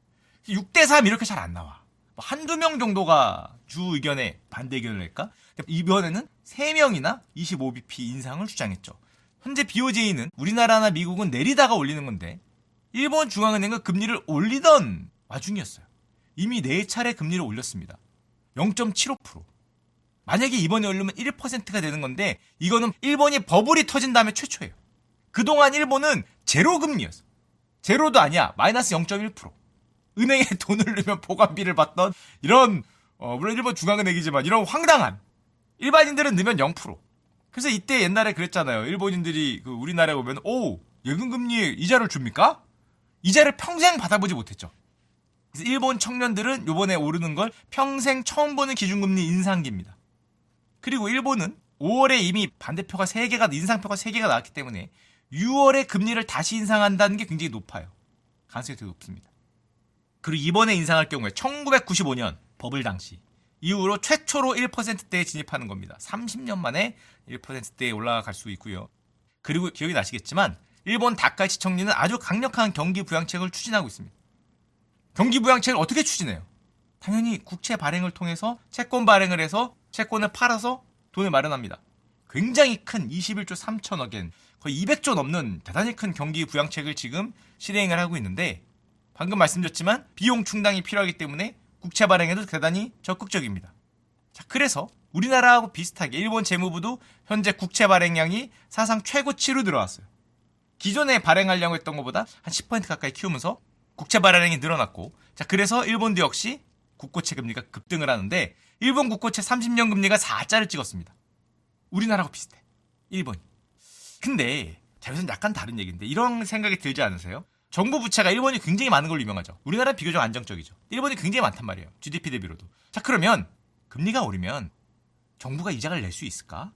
육 대 삼 이렇게 잘 안 나와. 뭐 한두 명 정도가 주 의견에 반대 의견을 낼까? 이번에는 세 명이나 이십오 비피 인상을 주장했죠. 현재 비오제이는 우리나라나 미국은 내리다가 올리는 건데 일본 중앙은행은 금리를 올리던 와중이었어요. 이미 네 차례 금리를 올렸습니다. 영 점 칠오 퍼센트. 만약에 이번에 올리면 일 퍼센트가 되는 건데 이거는 일본이 버블이 터진 다음에 최초예요. 그동안 일본은 제로 금리였어. 제로도 아니야. 마이너스 영 점 일 퍼센트. 은행에 돈을 넣으면 보관비를 받던 이런 어, 물론 일본 중앙은행이지만 이런 황당한 일반인들은 넣으면 영 퍼센트. 그래서 이때 옛날에 그랬잖아요. 일본인들이 그 우리나라에 오면 오 예금금리에 이자를 줍니까? 이자를 평생 받아보지 못했죠. 그래서 일본 청년들은 요번에 오르는 걸 평생 처음 보는 기준금리 인상기입니다. 그리고 일본은 오월에 이미 반대표가 세 개가 인상표가 세 개가 나왔기 때문에 유월에 금리를 다시 인상한다는 게 굉장히 높아요. 가능성이 되게 높습니다. 그리고 이번에 인상할 경우에 천구백구십오 년 버블 당시 이후로 최초로 일 퍼센트대에 진입하는 겁니다. 삼십 년 만에 일 퍼센트대에 올라갈 수 있고요. 그리고 기억이 나시겠지만 일본 다카이치 총리는 아주 강력한 경기 부양책을 추진하고 있습니다. 경기 부양책을 어떻게 추진해요? 당연히 국채 발행을 통해서 채권 발행을 해서 채권을 팔아서 돈을 마련합니다. 굉장히 큰 이십일조 삼천억 엔, 거의 이백조 넘는 대단히 큰 경기 부양책을 지금 실행을 하고 있는데 방금 말씀드렸지만 비용 충당이 필요하기 때문에 국채 발행에도 대단히 적극적입니다. 자, 그래서 우리나라하고 비슷하게 일본 재무부도 현재 국채 발행량이 사상 최고치로 늘어났어요. 기존에 발행하려고 했던 것보다 한 십 퍼센트 가까이 키우면서 국채 발행량이 늘어났고, 자, 그래서 일본도 역시 국고채 금리가 급등을 하는데 일본 국고채 삼십 년 금리가 사자를 찍었습니다. 우리나라하고 비슷해. 일본이. 근데 자, 여기서는 약간 다른 얘기인데 이런 생각이 들지 않으세요? 정부 부채가 일본이 굉장히 많은 걸로 유명하죠. 우리나라는 비교적 안정적이죠. 일본이 굉장히 많단 말이에요. 지디피 대비로도. 자, 그러면 금리가 오르면 정부가 이자를 낼 수 있을까?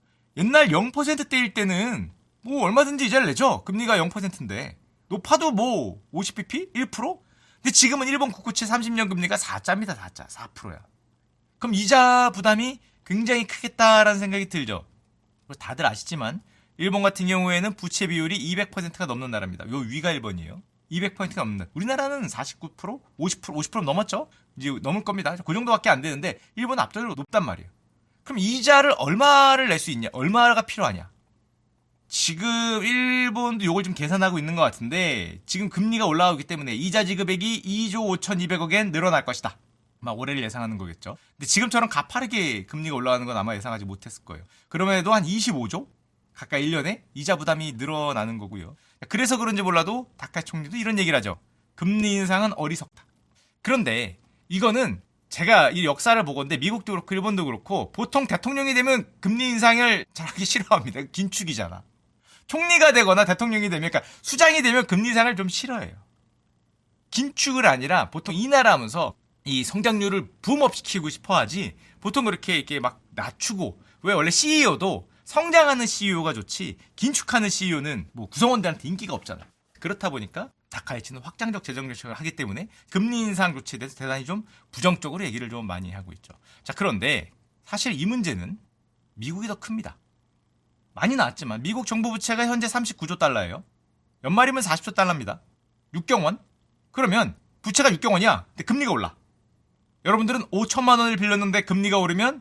옛날 영 퍼센트대일 때는 뭐 얼마든지 이자를 내죠. 금리가 영 퍼센트인데. 높아도 뭐 오십 비피? 일 퍼센트? 근데 지금은 일본 국고채 삼십 년 금리가 사자입니다. 사자. 사 퍼센트야. 그럼 이자 부담이 굉장히 크겠다라는 생각이 들죠. 다들 아시지만 일본 같은 경우에는 부채 비율이 이백 퍼센트가 넘는 나라입니다. 요 위가 일본이에요. 이백 퍼센트가 넘는. 우리나라는 사십구 퍼센트, 오십 퍼센트, 오십 퍼센트 넘었죠? 이제 넘을 겁니다. 그 정도밖에 안 되는데 일본은 압도적으로 높단 말이에요. 그럼 이자를 얼마를 낼 수 있냐? 얼마가 필요하냐? 지금 일본도 요걸 좀 계산하고 있는 것 같은데 지금 금리가 올라오기 때문에 이자 지급액이 이조 오천이백억 엔 늘어날 것이다. 막 올해를 예상하는 거겠죠. 근데 지금처럼 가파르게 금리가 올라가는 건 아마 예상하지 못했을 거예요. 그럼에도 한 이십오조? 가까이 일 년에 이자 부담이 늘어나는 거고요. 그래서 그런지 몰라도 다카이 총리도 이런 얘기를 하죠. 금리 인상은 어리석다. 그런데 이거는 제가 이 역사를 보건데 미국도 그렇고 일본도 그렇고 보통 대통령이 되면 금리 인상을 잘하기 싫어합니다. 긴축이잖아. 총리가 되거나 대통령이 되면, 그러니까 수장이 되면 금리 인상을 좀 싫어해요. 긴축을 아니라 보통 인하하면서 이 성장률을 붐업 시키고 싶어 하지 보통 그렇게 이렇게 막 낮추고, 왜 원래 씨이오도 성장하는 씨이오가 좋지 긴축하는 씨이오는 뭐 구성원들한테 인기가 없잖아. 그렇다 보니까 다카이치는 확장적 재정 정책을 하기 때문에 금리 인상 조치에 대해서 대단히 좀 부정적으로 얘기를 좀 많이 하고 있죠. 자, 그런데 사실 이 문제는 미국이 더 큽니다. 많이 나왔지만 미국 정부 부채가 현재 삼십구조 달러예요. 연말이면 사십조 달러입니다. 육경원? 그러면 부채가 육경원이야. 근데 금리가 올라. 여러분들은 오천만 원을 빌렸는데 금리가 오르면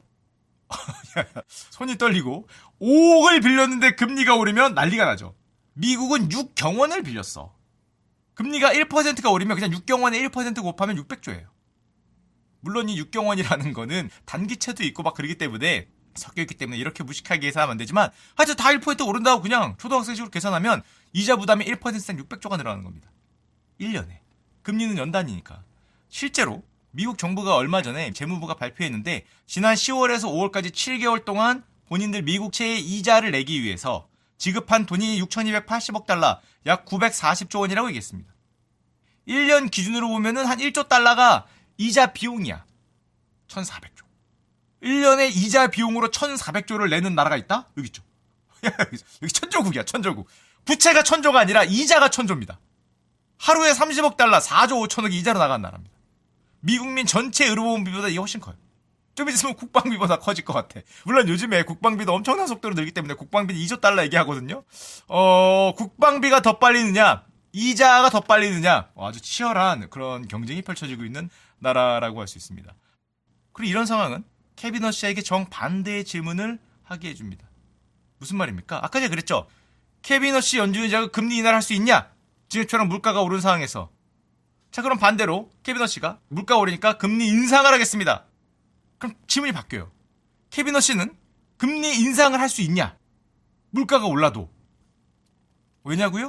손이 떨리고 오억을 빌렸는데 금리가 오르면 난리가 나죠. 미국은 육경원을 빌렸어. 금리가 일 퍼센트가 오르면 그냥 육경원에 일 퍼센트 곱하면 육백조예요. 물론 이 육경원이라는 거는 단기채도 있고 막 그러기 때문에 섞여있기 때문에 이렇게 무식하게 계산하면 안 되지만 하여튼 다 일 퍼센트 오른다고 그냥 초등학생식으로 계산하면 이자 부담이 일 퍼센트당 육백조가 늘어나는 겁니다. 일 년에. 금리는 연단이니까. 실제로 미국 정부가 얼마 전에 재무부가 발표했는데 지난 시월에서 오월까지 칠 개월 동안 본인들 미국채의 이자를 내기 위해서 지급한 돈이 육천이백팔십억 달러, 약 구백사십조 원이라고 얘기했습니다. 일 년 기준으로 보면은 한 일조 달러가 이자 비용이야. 천사백조. 일 년에 이자 비용으로 천사백조를 내는 나라가 있다? 여기 있죠. 여기 천조국이야, 천조국. 부채가 천조가 아니라 이자가 천조입니다. 하루에 삼십억 달러, 사조 오천억이 이자로 나간 나라입니다. 미국민 전체 의료보험비보다 이게 훨씬 커요. 좀 있으면 국방비보다 커질 것 같아. 물론 요즘에 국방비도 엄청난 속도로 늘기 때문에 국방비는 이조 달러 얘기하거든요. 어, 국방비가 더 빨리 느냐? 이자가 더 빨리 드냐? 아주 치열한 그런 경쟁이 펼쳐지고 있는 나라라고 할 수 있습니다. 그리고 이런 상황은 케빈 허쉬에게 정반대의 질문을 하게 해줍니다. 무슨 말입니까? 아까 제가 그랬죠. 케빈 허쉬 연준이자가 금리 인하를 할 수 있냐? 지금처럼 물가가 오른 상황에서. 자, 그럼 반대로 케빈 허쉬가 물가 오르니까 금리 인상을 하겠습니다. 그럼 질문이 바뀌어요. 케빈 허쉬는 금리 인상을 할 수 있냐? 물가가 올라도. 왜냐고요?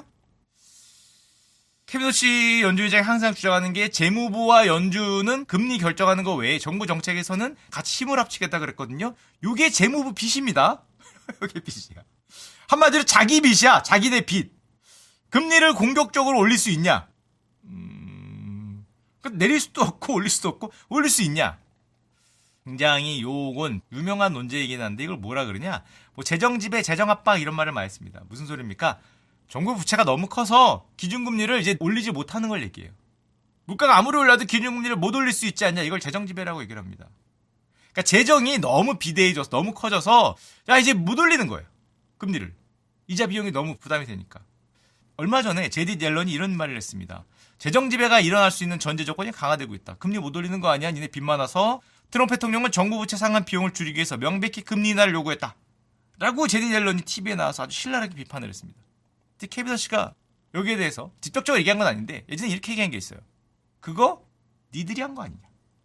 케빈 허쉬 연준이자가 항상 주장하는 게 재무부와 연준은 금리 결정하는 거 외에 정부 정책에서는 같이 힘을 합치겠다 그랬거든요. 요게 재무부 빚입니다. 요게 빚이야. 한마디로 자기 빚이야. 자기네 빚. 금리를 공격적으로 올릴 수 있냐? 음... 내릴 수도 없고 올릴 수도 없고 올릴 수 있냐? 굉장히 요건 유명한 논제이긴 한데 이걸 뭐라 그러냐? 뭐 재정지배, 재정압박 이런 말을 많이 했습니다. 무슨 소리입니까? 정부 부채가 너무 커서 기준금리를 이제 올리지 못하는 걸 얘기해요. 물가가 아무리 올라도 기준금리를 못 올릴 수 있지 않냐? 이걸 재정지배라고 얘기를 합니다. 그러니까 재정이 너무 비대해져서 너무 커져서 야 이제 못 올리는 거예요. 금리를. 이자 비용이 너무 부담이 되니까. 얼마 전에 제디 옐런이 이런 말을 했습니다. 재정지배가 일어날 수 있는 전제 조건이 강화되고 있다. 금리 못 올리는 거 아니야? 니네 빚 많아서. 트럼프 대통령은 정부 부채 상환 비용을 줄이기 위해서 명백히 금리 인하를 요구했다. 라고 제디 옐런이 티비에 나와서 아주 신랄하게 비판을 했습니다. 근데 케빈 허쉬가 여기에 대해서 직접적으로 얘기한 건 아닌데 예전에 이렇게 얘기한 게 있어요. 그거 니들이 한 거 아니냐.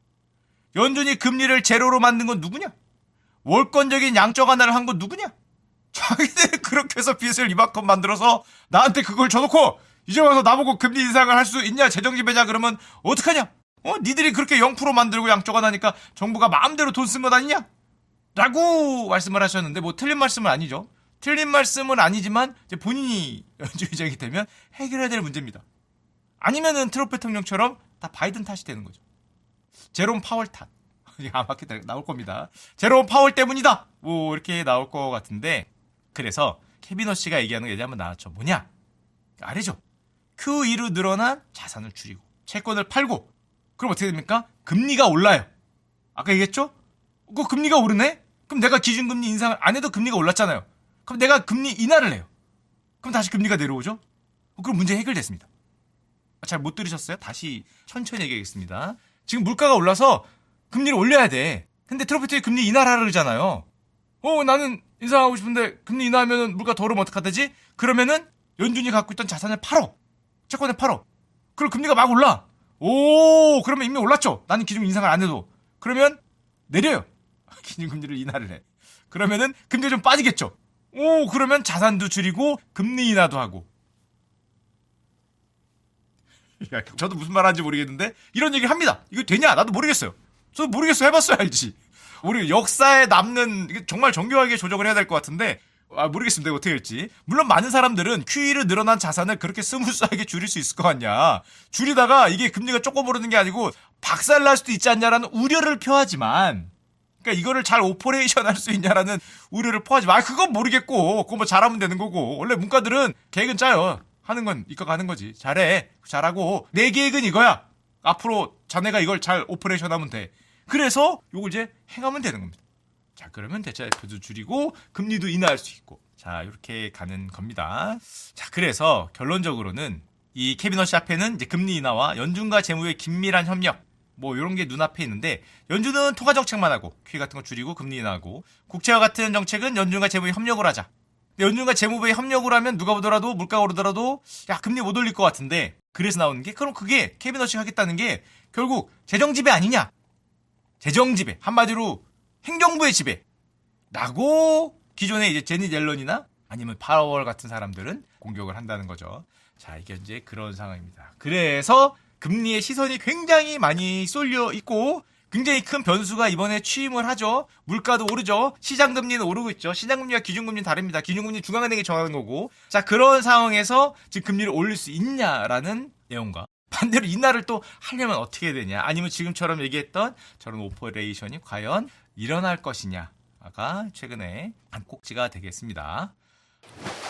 연준이 금리를 제로로 만든 건 누구냐? 월권적인 양적 완화를 한 건 누구냐? 자기들 그렇게 해서 빚을 이만큼 만들어서 나한테 그걸 줘놓고 이제 와서 나보고 금리 인상을 할 수 있냐? 재정지배자 그러면 어떡하냐? 어? 니들이 그렇게 영 퍼센트 만들고 양적 완화니까 정부가 마음대로 돈 쓴 건 아니냐? 라고 말씀을 하셨는데 뭐 틀린 말씀은 아니죠. 틀린 말씀은 아니지만 이제 본인이 연준이자이기 되면 해결해야 될 문제입니다. 아니면은 트럼프 대통령처럼 다 바이든 탓이 되는 거죠. 제롬 파월 탓. 아마 나올 겁니다. 제롬 파월 때문이다. 뭐 이렇게 나올 것 같은데 그래서 케빈 허쉬가 얘기하는 게 예전에 한번 나왔죠. 뭐냐? 아래죠. 큐이로 늘어난 자산을 줄이고 채권을 팔고 그럼 어떻게 됩니까? 금리가 올라요. 아까 얘기했죠? 그 금리가 오르네? 그럼 내가 기준금리 인상을 안 해도 금리가 올랐잖아요. 그럼 내가 금리 인하를 해요. 그럼 다시 금리가 내려오죠? 그럼 문제 해결됐습니다. 잘 못 들으셨어요? 다시 천천히 얘기하겠습니다. 지금 물가가 올라서 금리를 올려야 돼. 근데 트럼프 대통령이 금리 인하를 하라 그러잖아요. 어, 나는 인상하고 싶은데 금리 인하하면 물가 더 오르면 어떡하지? 그러면은 연준이 갖고 있던 자산을 팔어. 채권을 팔어. 그럼 금리가 막 올라. 오, 그러면 이미 올랐죠? 나는 기준 인상을 안 해도. 그러면 내려요. 기준금리를 인하를 해. 그러면은 금리가 좀 빠지겠죠? 오, 그러면 자산도 줄이고 금리 인하도 하고. 야, 저도 무슨 말 하는지 모르겠는데 이런 얘기를 합니다. 이거 되냐? 나도 모르겠어요. 저도 모르겠어요. 해봤어야 알지. 우리 역사에 남는 정말 정교하게 조정을 해야 될 것 같은데 아, 모르겠습니다. 어떻게 할지. 물론 많은 사람들은 큐이로 늘어난 자산을 그렇게 스무스하게 줄일 수 있을 것 같냐. 줄이다가 이게 금리가 조금 오르는 게 아니고 박살날 수도 있지 않냐라는 우려를 표하지만 그러니까 이거를 잘 오퍼레이션 할 수 있냐라는 우려를 표하지만 아, 그건 모르겠고 그거 뭐 잘하면 되는 거고 원래 문과들은 계획은 짜요. 하는 건 이거 가는 거지. 잘해. 잘하고 내 계획은 이거야. 앞으로 자네가 이걸 잘 오퍼레이션 하면 돼. 그래서 요걸 이제 행하면 되는 겁니다. 자, 그러면 대차대표도 줄이고 금리도 인하할 수 있고 자, 이렇게 가는 겁니다. 자, 그래서 결론적으로는 이 케빈 허쉬 앞에는 이제 금리 인하와 연준과 재무의 긴밀한 협력 뭐 이런 게 눈앞에 있는데 연준은 통화 정책만 하고 큐이 같은 거 줄이고 금리 인하하고 국채와 같은 정책은 연준과 재무의 협력을 하자. 근데 연준과 재무부의 협력을 하면 누가 보더라도 물가가 오르더라도 야 금리 못 올릴 것 같은데 그래서 나오는 게 그럼 그게 케빈 허쉬가 하겠다는 게 결국 재정지배 아니냐. 재정지배 한마디로 행정부의 지배라고 기존에 이제 제니 옐런이나 아니면 파월 같은 사람들은 공격을 한다는 거죠. 자, 이게 이제 그런 상황입니다. 그래서 금리의 시선이 굉장히 많이 쏠려 있고 굉장히 큰 변수가 이번에 취임을 하죠. 물가도 오르죠. 시장금리는 오르고 있죠. 시장금리와 기준금리는 다릅니다. 기준금리는 중앙은행이 정하는 거고. 자, 그런 상황에서 지금 금리를 올릴 수 있냐라는 내용과 반대로 인하를 또 하려면 어떻게 해야 되냐. 아니면 지금처럼 얘기했던 저런 오퍼레이션이 과연 일어날 것이냐가 최근에 한 꼭지가 되겠습니다.